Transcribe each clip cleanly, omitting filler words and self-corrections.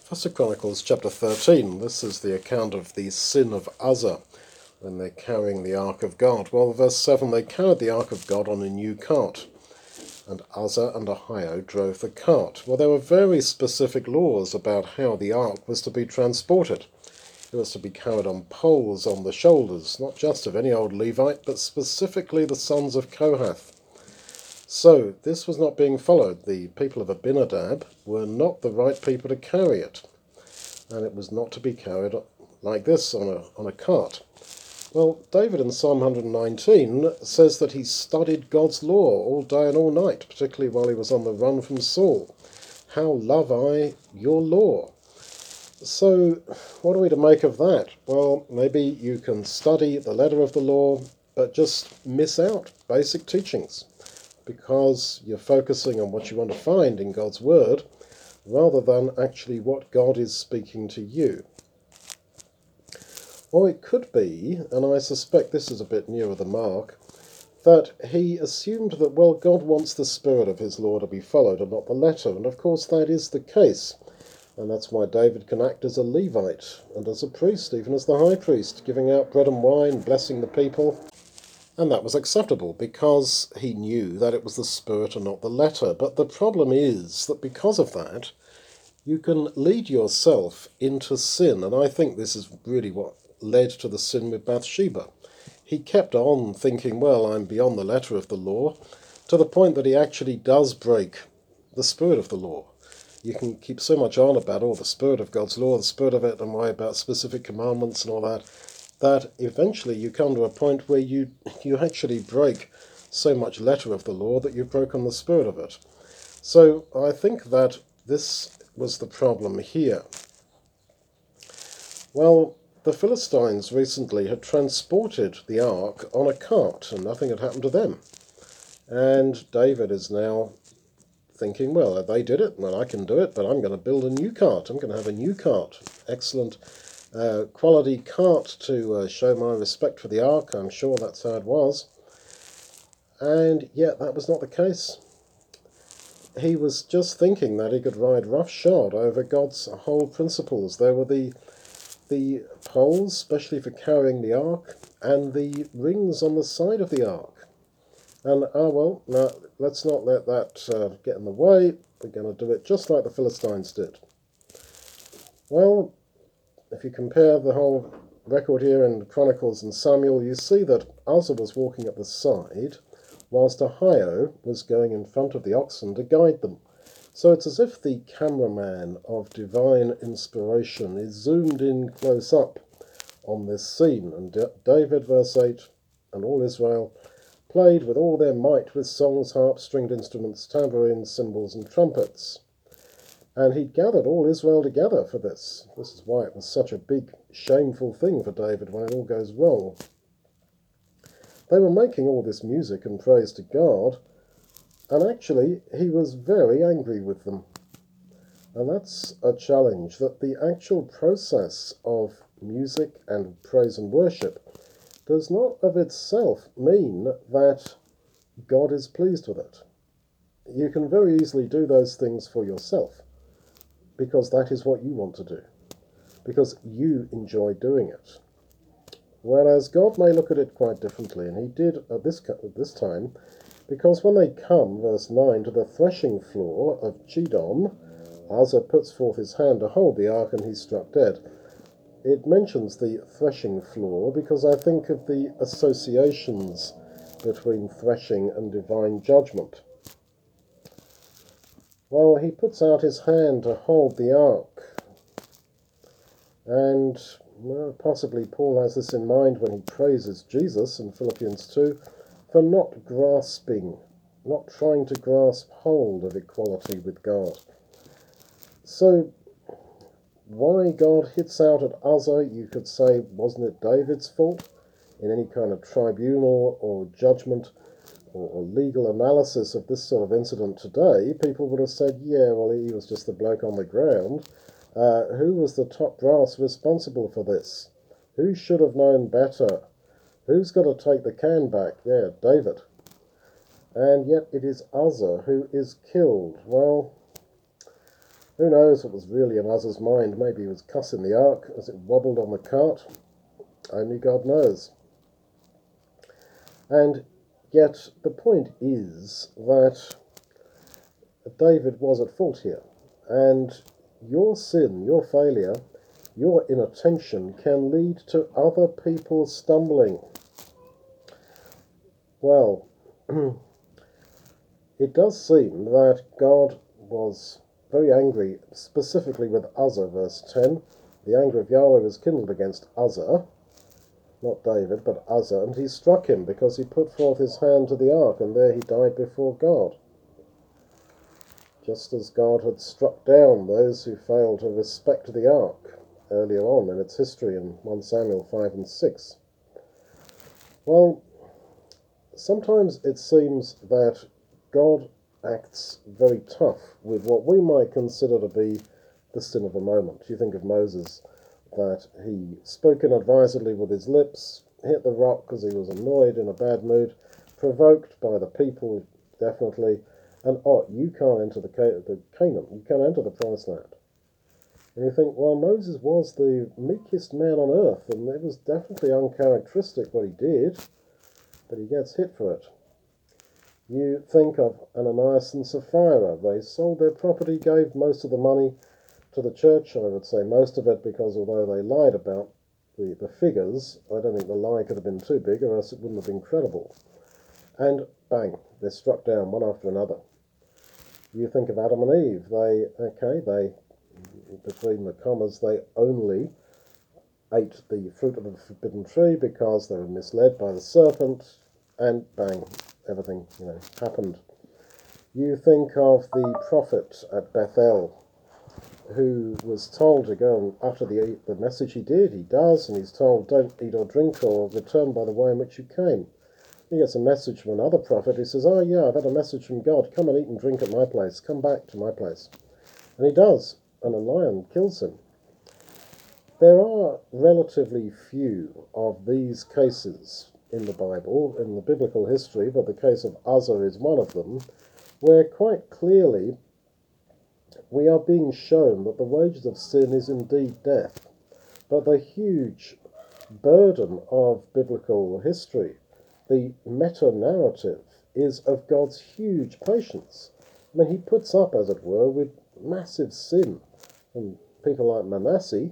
First Chronicles chapter 13. This is the account of the sin of Uzzah when they're carrying the Ark of God. Well, verse 7, they carried the Ark of God on a new cart, and Uzzah and Ahio drove the cart. Well, there were very specific laws about how the Ark was to be transported. It was to be carried on poles on the shoulders, not just of any old Levite, but specifically the sons of Kohath. So this was not being followed. The people of Abinadab were not the right people to carry it, and it was not to be carried like this on a cart. Well, David in Psalm 119 says that he studied God's law all day and all night, particularly while he was on the run from Saul. How love I your law. So what are we to make of that? Well, maybe you can study the letter of the law, but just miss out basic teachings, because you're focusing on what you want to find in God's Word rather than actually what God is speaking to you. Or it could be, and I suspect this is a bit nearer the mark, that he assumed that, well, God wants the spirit of his law to be followed and not the letter, and of course that is the case. And that's why David can act as a Levite and as a priest, even as the high priest, giving out bread and wine, blessing the people. And that was acceptable because he knew that it was the spirit and not the letter. But the problem is that because of that, you can lead yourself into sin. And I think this is really what led to the sin with Bathsheba. He kept on thinking, well, I'm beyond the letter of the law, to the point that he actually does break the spirit of the law. You can keep so much on about, the spirit of God's law, the spirit of it, and why about specific commandments and all that, that eventually you come to a point where you actually break so much letter of the law that you've broken the spirit of it. So I think that this was the problem here. Well, the Philistines recently had transported the ark on a cart, and nothing had happened to them. And David is now thinking, well, they did it, well, I can do it, but I'm going to build a new cart. I'm going to have a new cart. Excellent quality cart to show my respect for the ark. I'm sure that's how it was. And yet that was not the case. He was just thinking that he could ride roughshod over God's whole principles. There were the poles, especially for carrying the ark, and the rings on the side of the ark. And, well, now let's not let that get in the way. We're going to do it just like the Philistines did. Well, if you compare the whole record here in Chronicles and Samuel, you see that Uzzah was walking at the side, whilst Ahio was going in front of the oxen to guide them. So it's as if the cameraman of divine inspiration is zoomed in close up on this scene. And David, verse 8, and all Israel played with all their might with songs, harps, stringed instruments, tambourines, cymbals, and trumpets. And he'd gathered all Israel together for this. This is why it was such a big, shameful thing for David when it all goes wrong. They were making all this music and praise to God, and actually he was very angry with them. And that's a challenge, that the actual process of music and praise and worship does not of itself mean that God is pleased with it. You can very easily do those things for yourself, because that is what you want to do, because you enjoy doing it. Whereas God may look at it quite differently, and he did at this time, because when they come, verse 9, to the threshing floor of Chidon, Uzzah puts forth his hand to hold the ark, and he's struck dead. It mentions the threshing floor because I think of the associations between threshing and divine judgment. Well, he puts out his hand to hold the ark, and possibly Paul has this in mind when he praises Jesus in Philippians 2 for not grasping, not trying to grasp hold of equality with God. So why God hits out at Uzzah, you could say, wasn't it David's fault? In any kind of tribunal or judgment or legal analysis of this sort of incident today, people would have said, yeah, well, he was just the bloke on the ground. Who was the top brass responsible for this? Who should have known better? Who's got to take the can back? Yeah, David. And yet it is Uzzah who is killed. Well, Who knows what was really in Uzzah's mind? Maybe he was cussing the ark as it wobbled on the cart. Only God knows. And yet the point is that David was at fault here. And your sin, your failure, your inattention can lead to other people stumbling. Well, it does seem that God was very angry, specifically with Uzzah, verse 10. The anger of Yahweh was kindled against Uzzah, not David, but Uzzah, and he struck him because he put forth his hand to the ark, and there he died before God. Just as God had struck down those who failed to respect the ark earlier on in its history in 1 Samuel 5 and 6. Well, sometimes it seems that God acts very tough with what we might consider to be the sin of a moment. You think of Moses, that he spoke inadvisedly with his lips, hit the rock because he was annoyed, in a bad mood, provoked by the people, definitely, and you can't enter the Canaan, you can't enter the promised land. And you think, well, Moses was the meekest man on earth, and it was definitely uncharacteristic what he did, but he gets hit for it. You think of Ananias and Sapphira. They sold their property, gave most of the money to the church. I would say most of it, because although they lied about the figures, I don't think the lie could have been too big, or else it wouldn't have been credible. And bang, they're struck down one after another. You think of Adam and Eve. They, between the commas, they only ate the fruit of the forbidden tree because they were misled by the serpent, and bang, everything happened. You think of the prophet at Bethel, who was told to go and utter the message. He does, and he's told, don't eat or drink or return by the way in which you came. He gets a message from another prophet who says, oh yeah, I've had a message from God, come and eat and drink at my place, come back to my place. And he does, and a lion kills him. There are relatively few of these cases in the Bible, in the biblical history, but the case of Uzzah is one of them, where quite clearly we are being shown that the wages of sin is indeed death. But the huge burden of biblical history, the meta-narrative, is of God's huge patience. I mean, he puts up, as it were, with massive sin from people like Manasseh,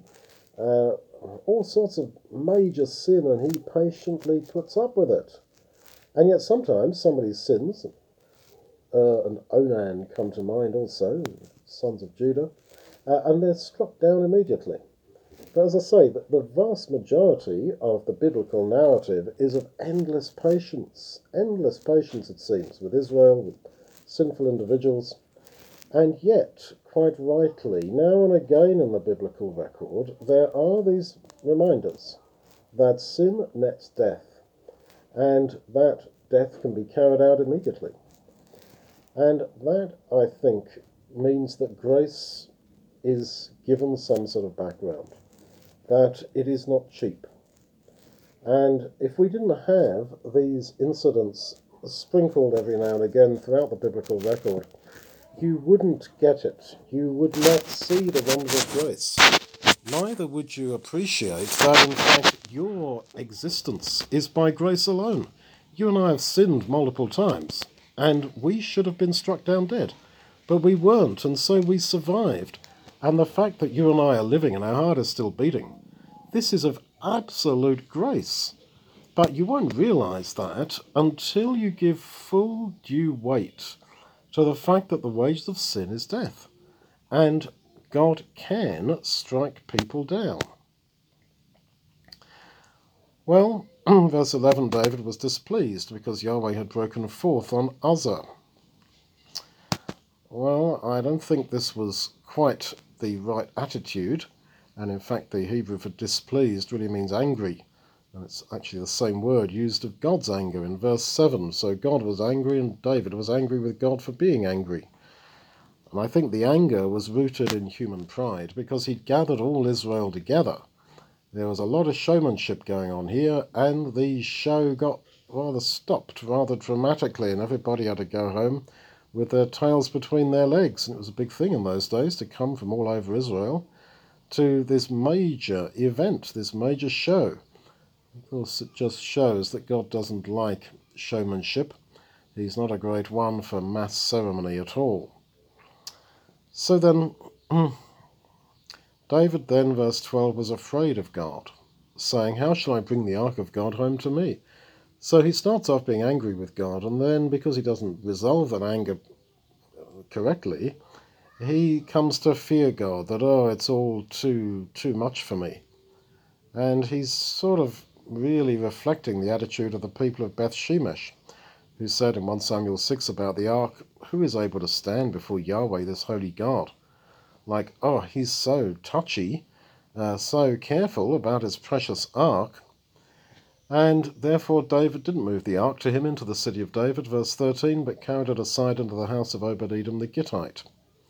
all sorts of major sin, and he patiently puts up with it. And yet sometimes somebody's sins, and Onan come to mind also, sons of Judah, and they're struck down immediately. But as I say, the vast majority of the biblical narrative is of endless patience it seems, with Israel, with sinful individuals. And yet, quite rightly, now and again in the biblical record, there are these reminders that sin nets death, and that death can be carried out immediately. And that, I think, means that grace is given some sort of background, that it is not cheap. And if we didn't have these incidents sprinkled every now and again throughout the biblical record, you wouldn't get it. You would not see the wonder of grace. Neither would you appreciate that, in fact, your existence is by grace alone. You and I have sinned multiple times, and we should have been struck down dead. But we weren't, and so we survived. And the fact that you and I are living and our heart is still beating, this is of absolute grace. But you won't realize that until you give full due weight to the fact that the wages of sin is death. And God can strike people down. Well, verse 11, David was displeased because Yahweh had broken forth on Uzzah. Well, I don't think this was quite the right attitude, and in fact the Hebrew for displeased really means angry, and it's actually the same word used of God's anger in verse 7. So God was angry and David was angry with God for being angry. And I think the anger was rooted in human pride, because he'd gathered all Israel together. There was a lot of showmanship going on here, and the show got rather stopped rather dramatically, and everybody had to go home. with their tails between their legs. And it was a big thing in those days to come from all over Israel to this major event, this major show. Of course, it just shows that God doesn't like showmanship. He's not a great one for mass ceremony at all. So then, David then, verse 12, was afraid of God, saying, "How shall I bring the ark of God home to me?" So he starts off being angry with God, and then because he doesn't resolve that anger correctly, he comes to fear God, that, it's all too much for me. And he's sort of really reflecting the attitude of the people of Beth Shemesh, who said in 1 Samuel 6 about the ark, "Who is able to stand before Yahweh, this holy God?" Like, he's so touchy, so careful about his precious ark. And therefore David didn't move the ark to him into the city of David, verse 13, but carried it aside into the house of Obed-Edom the Gittite.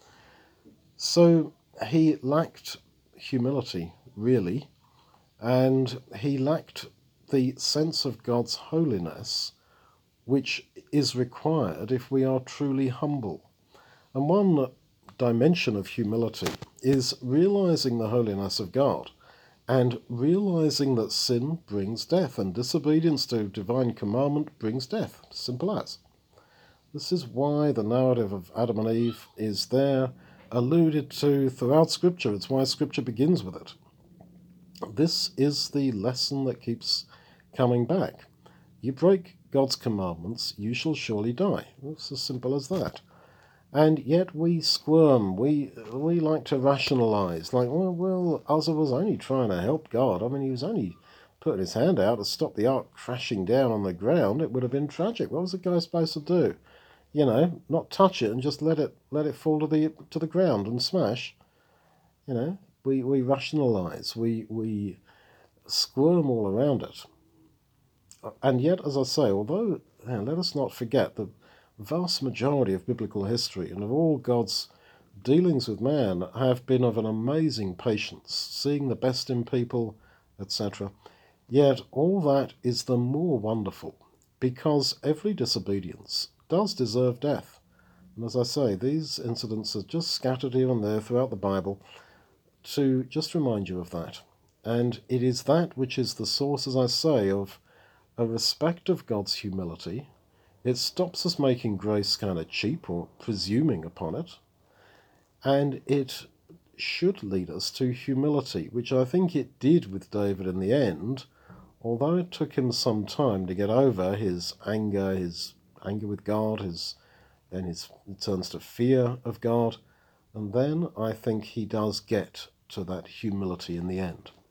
So he lacked humility, really, and he lacked the sense of God's holiness, which is required if we are truly humble. And one dimension of humility is realizing the holiness of God and realizing that sin brings death and disobedience to divine commandment brings death. Simple as. This is why the narrative of Adam and Eve is there, alluded to throughout Scripture. It's why Scripture begins with it. This is the lesson that keeps coming back. You break God's commandments, you shall surely die. It's as simple as that. And yet we squirm, we like to rationalise, like, well, Uzzah was only trying to help God. I mean, he was only putting his hand out to stop the ark crashing down on the ground. It would have been tragic. What was the guy supposed to do? Not touch it and just let it fall to the ground and smash. We rationalise, we squirm all around it. And yet, as I say, although, let us not forget the vast majority of biblical history and of all God's dealings with man have been of an amazing patience, seeing the best in people, etc. Yet all that is the more wonderful because every disobedience does deserve death. And as I say, these incidents are just scattered here and there throughout the Bible to just remind you of that. And it is that which is the source, as I say, of a respect of God's humility. It stops us making grace kind of cheap or presuming upon it. And it should lead us to humility, which I think it did with David in the end, although it took him some time to get over his anger with God, it turns to fear of God, and then I think he does get to that humility in the end.